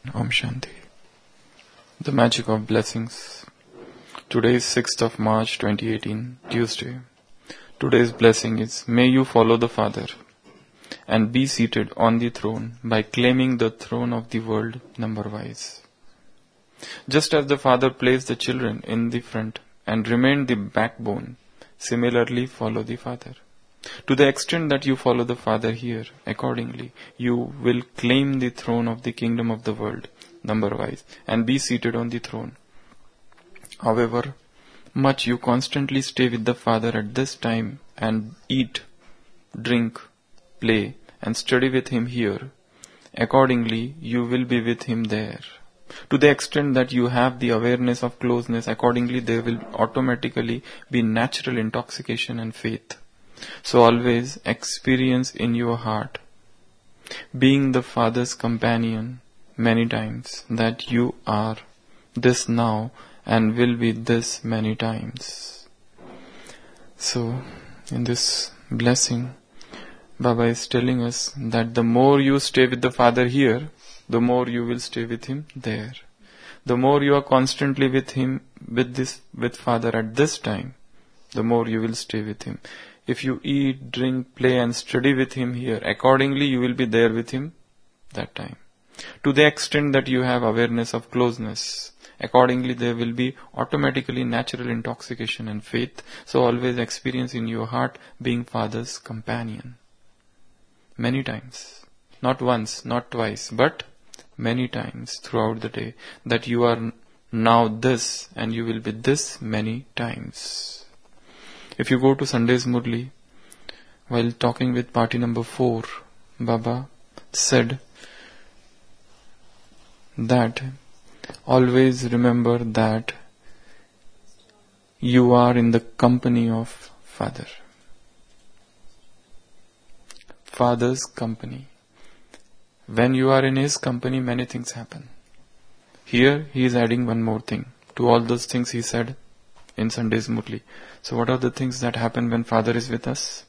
Om Shanti. The magic of blessings. Today is 6th of March 2018, Tuesday. Today's blessing is, may you follow the Father and be seated on the throne by claiming the throne of the world number-wise. Just as the Father placed the children in the front and remained the backbone, similarly follow the Father. To the extent that you follow the Father here, accordingly, you will claim the throne of the kingdom of the world, number-wise, and be seated on the throne. However much you constantly stay with the Father at this time and eat, drink, play, and study with Him here, accordingly, you will be with Him there. To the extent that you have the awareness of closeness, accordingly, there will automatically be natural intoxication and faith. So always experience in your heart, being the Father's companion many times, that you are this now and will be this many times. So, in this blessing, Baba is telling us that the more you stay with the Father here, the more you will stay with Him there. The more you are constantly with Him, with Father at this time, the more you will stay with Him. If you eat, drink, play and study with Him here, accordingly you will be there with Him that time. To the extent that you have awareness of closeness, accordingly there will be automatically natural intoxication and faith. So always experience in your heart being Father's companion. Many times. Not once, not twice, but many times throughout the day, that you are now this and you will be this many times. If you go to Sunday's Murli, while talking with party number 4, Baba said that always remember that you are in the company of Father. Father's company. When you are in His company, many things happen. Here, He is adding one more thing to all those things He said in Sunday's Murli. So what are the things that happen when Father is with us?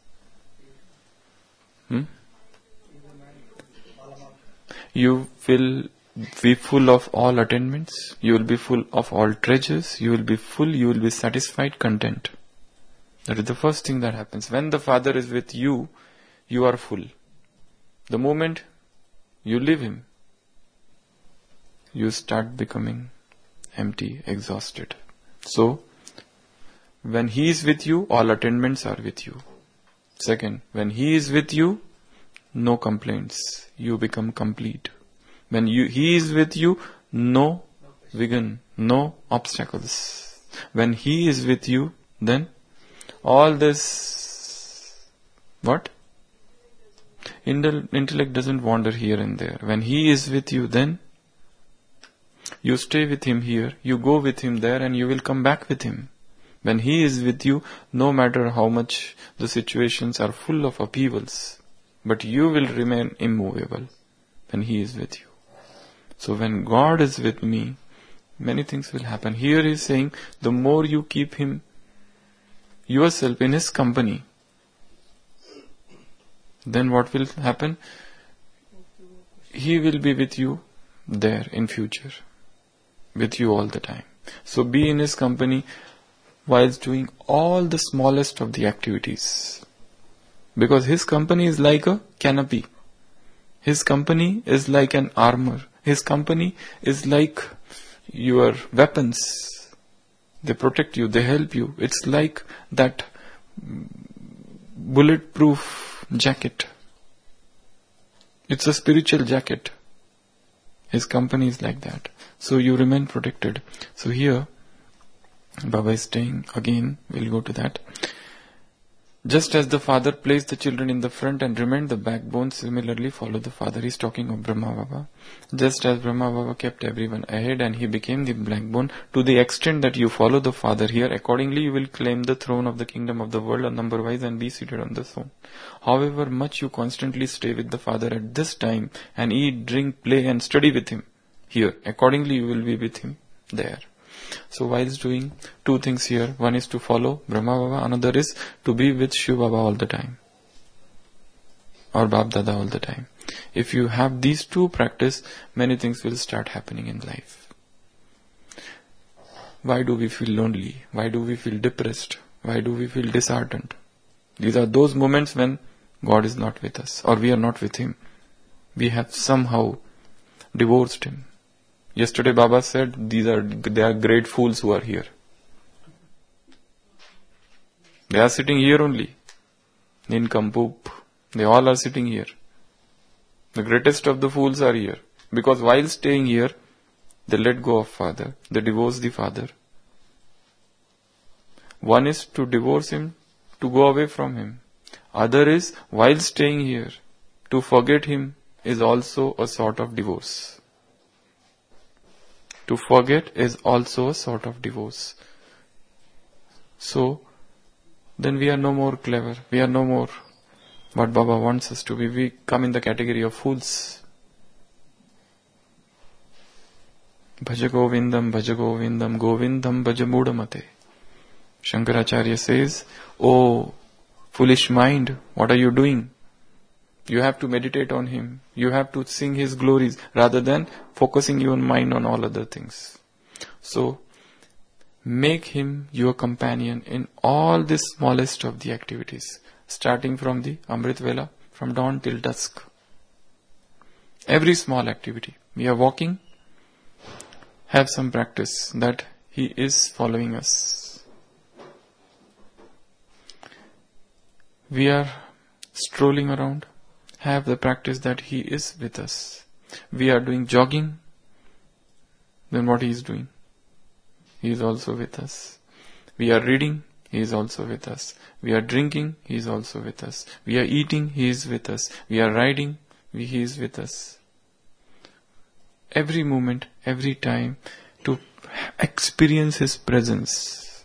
You will be full of all attainments. You will be full of all treasures. You will be full, you will be satisfied, content. That is the first thing that happens. When the Father is with you, you are full. The moment you leave Him, you start becoming empty, exhausted. So, when He is with you, all attainments are with you. Second, when He is with you, no complaints. You become complete. When He is with you, no vighan, no obstacles. When He is with you, then all this, what? Intellect doesn't wander here and there. When He is with you, then you stay with Him here, you go with Him there, and you will come back with Him. When He is with you, no matter how much the situations are full of upheavals, but you will remain immovable when He is with you. So when God is with me, many things will happen. Here He is saying, the more you keep Him, yourself in His company, then what will happen? He will be with you there in future, with you all the time. So be in His company whilst doing all the smallest of the activities. Because His company is like a canopy. His company is like an armor. His company is like your weapons. They protect you, they help you. It's like that bulletproof jacket. It's a spiritual jacket. His company is like that. So you remain protected. So here, Baba is saying, again, we'll go to that. Just as the Father placed the children in the front and remained the backbone, similarly follow the Father. He's talking of Brahma Baba. Just as Brahma Baba kept everyone ahead and he became the backbone, to the extent that you follow the Father here, accordingly you will claim the throne of the kingdom of the world number-wise and be seated on the throne. However much you constantly stay with the Father at this time and eat, drink, play and study with Him here, accordingly you will be with Him there. So whilst doing two things here, one is to follow Brahma Baba, another is to be with Shiv Baba all the time, or Bab Dada all the time. If you have these two practice, many things will start happening in life. Why do we feel lonely? Why do we feel depressed? Why do we feel disheartened? These are those moments when God is not with us or we are not with Him. We have somehow divorced Him. Yesterday Baba said, they are great fools who are here. They are sitting here only. Nincompoop. They all are sitting here. The greatest of the fools are here. Because while staying here, they let go of Father. They divorce the Father. One is to divorce Him, to go away from Him. Other is, while staying here, to forget Him is also a sort of divorce. To forget is also a sort of divorce. So, then we are no more clever. We are no more what Baba wants us to be. We come in the category of fools. Bhaja Govindam, Govindam Bhaja Mudamate. Shankaracharya says, "Oh, foolish mind, what are you doing? You have to meditate on Him. You have to sing His glories rather than focusing your mind on all other things." So, make Him your companion in all the smallest of the activities, starting from the Amrit Vela, from dawn till dusk. Every small activity. We are walking, have some practice that He is following us. We are strolling around, have the practice that He is with us. We are doing jogging, then what He is doing? He is also with us. We are reading, He is also with us. We are drinking, He is also with us. We are eating, He is with us. We are riding, He is with us. Every moment, every time, to experience His presence.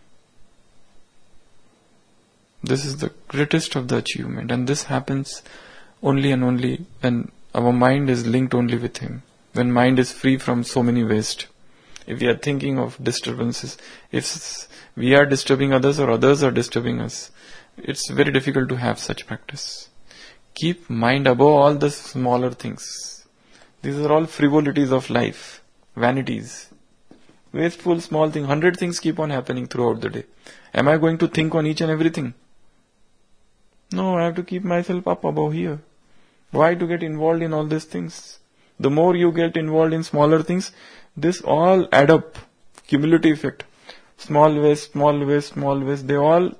This is the greatest of the achievement, and this happens only and only when our mind is linked only with Him. When mind is free from so many waste. If we are thinking of disturbances, if we are disturbing others or others are disturbing us, it's very difficult to have such practice. Keep mind above all the smaller things. These are all frivolities of life, vanities. Wasteful small thing, 100 things keep on happening throughout the day. Am I going to think on each and everything? No, I have to keep myself up above here. Why to get involved in all these things? The more you get involved in smaller things, this all add up. Cumulative effect. Small waste, they all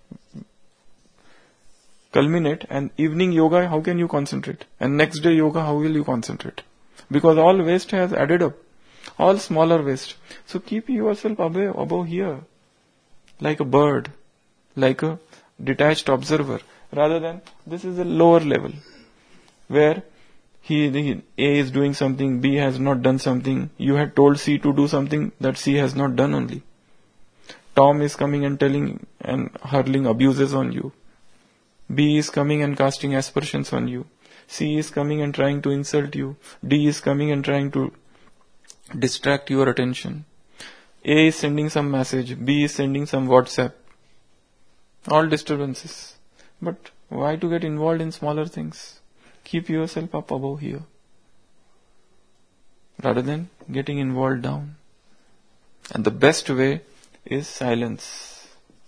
culminate, and evening yoga, how can you concentrate? And next day yoga, how will you concentrate? Because all waste has added up. All smaller waste. So keep yourself above here. Like a bird. Like a detached observer. Rather than, this is a lower level. Where A is doing something, B has not done something. You had told C to do something that C has not done only. Tom is coming and telling and hurling abuses on you. B is coming and casting aspersions on you. C is coming and trying to insult you. D is coming and trying to distract your attention. A is sending some message. B is sending some WhatsApp. All disturbances. But why to get involved in smaller things? Keep yourself up above here. Rather than getting involved down. And the best way is silence.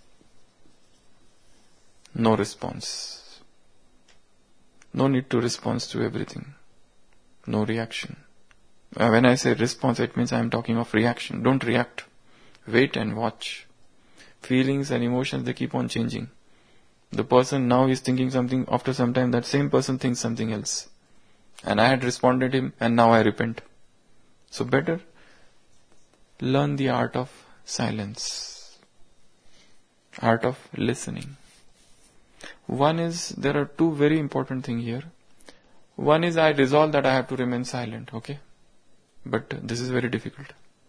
No response. No need to respond to everything. No reaction. When I say response, it means I am talking of reaction. Don't react. Wait and watch. Feelings and emotions, they keep on changing. The person now is thinking something, after some time that same person thinks something else. And I had responded him and now I repent. So better learn the art of silence. Art of listening. One is, there are two very important things here. One is I resolve that I have to remain silent, okay? But this is very difficult.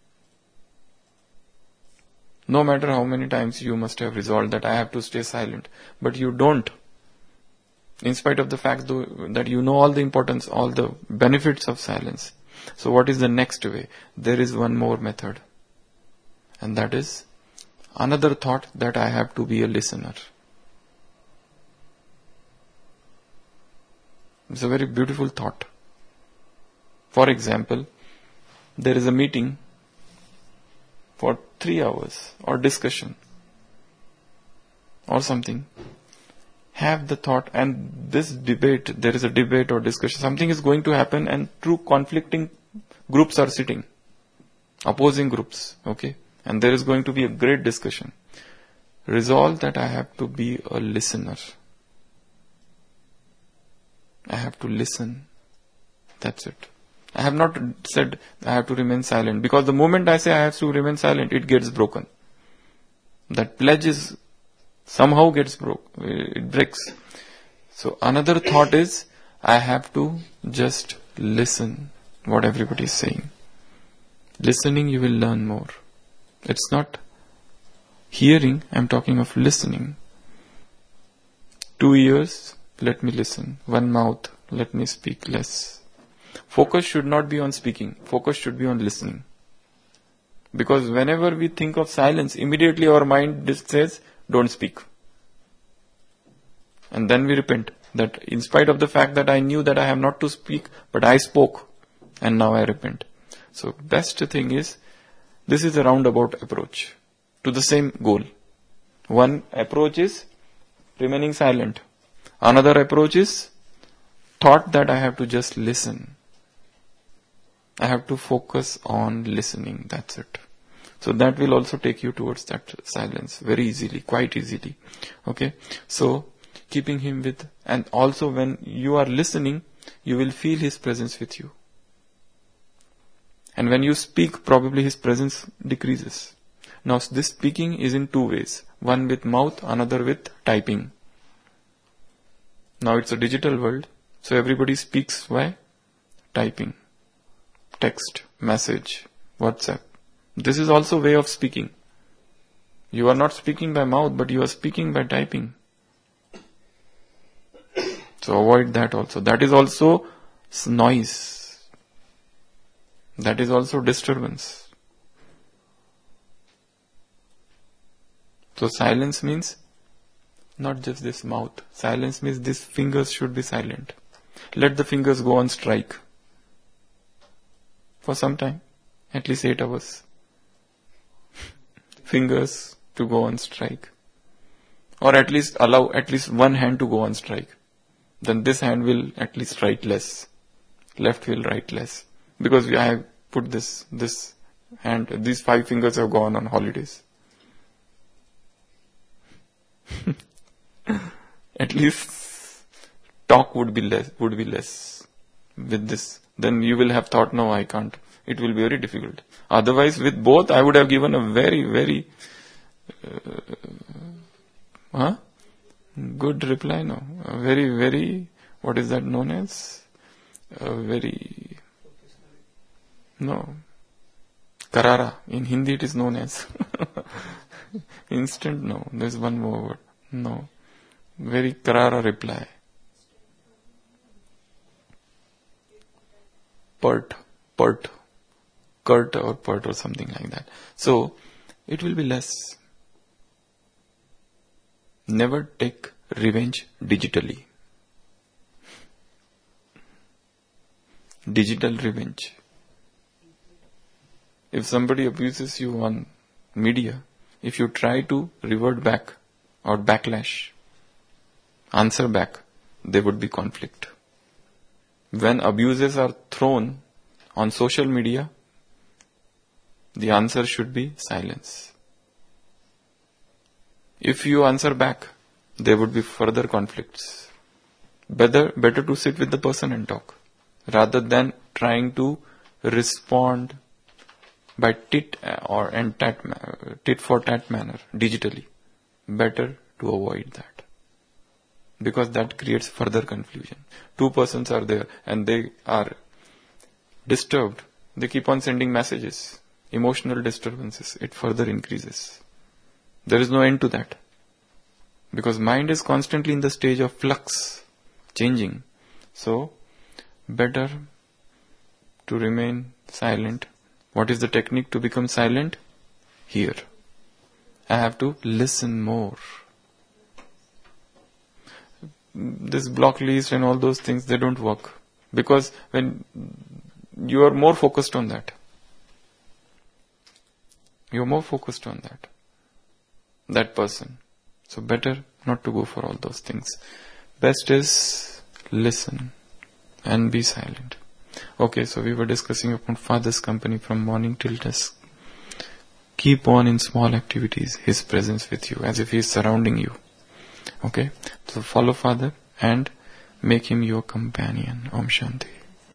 No matter how many times you must have resolved that I have to stay silent, but you don't. In spite of the fact that you know all the importance, all the benefits of silence. So what is the next way? There is one more method. And that is another thought that I have to be a listener. It's a very beautiful thought. For example, there is a meeting for 3 hours or discussion or something. Have the thought, and this debate, there is a debate or discussion, something is going to happen, and two conflicting groups are sitting, opposing groups, okay, and there is going to be a great discussion. Resolve that I have to be a listener. I have to listen. That's it. I have not said I have to remain silent, because the moment I say I have to remain silent, it gets broken. That pledge is somehow gets it breaks. So another thought is, I have to just listen what everybody is saying. Listening, you will learn more. It's not hearing, I'm talking of listening. 2 ears, let me listen. 1 mouth, let me speak less. Focus should not be on speaking. Focus should be on listening. Because whenever we think of silence, immediately our mind says, don't speak. And then we repent that in spite of the fact that I knew that I have not to speak, but I spoke, and now I repent. So best thing is, this is a roundabout approach to the same goal. One approach is remaining silent. Another approach is thought that I have to just listen. I have to focus on listening. That's it. So that will also take you towards that silence very easily, quite easily. Okay. So keeping him with, and also when you are listening, you will feel his presence with you. And when you speak, probably his presence decreases. Now this speaking is in 2 ways. One with mouth, another with typing. Now it's a digital world, so everybody speaks by typing. Text, message, WhatsApp. This is also way of speaking. You are not speaking by mouth, but you are speaking by typing. So avoid that also. That is also noise. That is also disturbance. So silence means not just this mouth. Silence means these fingers should be silent. Let the fingers go on strike. For some time, at least 8 hours. Fingers to go on strike. Or at least allow at least one hand to go on strike. Then this hand will at least write less. Left will write less. Because I have put this hand, these 5 fingers have gone on holidays. At least talk would be less with this. Then you will have thought, no, I can't. It will be very difficult. Otherwise, with both, I would have given a very, very good reply. No, a very, very, what is that known as? Karara. In Hindi, it is known as instant. No, there's one more word. No, very karara reply. Curt or pert or something like that. So, it will be less. Never take revenge digitally. Digital revenge. If somebody abuses you on media, if you try to revert back or backlash, answer back, there would be conflict. When abuses are thrown on social media, the answer should be silence. If you answer back, there would be further conflicts. Better to sit with the person and talk, rather than trying to respond by tit for tat manner digitally. Better to avoid that, because that creates further confusion. 2 persons are there and they are disturbed. They keep on sending messages. Emotional disturbances. It further increases. There is no end to that. Because mind is constantly in the stage of flux, changing. So, better to remain silent. What is the technique to become silent? Here. I have to listen more. this block list and all those things, they don't work. Because when you are more focused on that, you're more focused on that person. So better not to go for all those things. Best is listen and be silent. Okay, so we were discussing upon Father's company from morning till dusk. Keep on in small activities, His presence with you, as if He is surrounding you. Okay, so follow Father and make Him your companion. Om Shanti.